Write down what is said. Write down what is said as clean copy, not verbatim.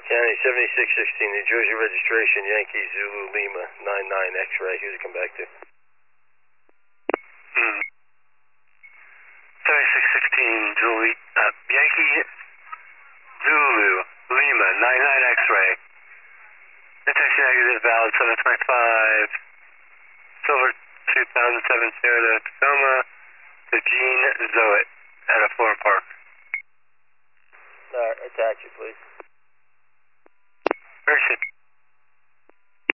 County 7616, New Jersey registration, Yankee Zulu Lima 99 X-ray. Who's it come back to? 7616 Yankee Zulu Lima 99 X-ray. Detection negative, valid 725. Silver 2007 Toyota Tacoma to Gene Zoet at a Florham Park. Attach it, please.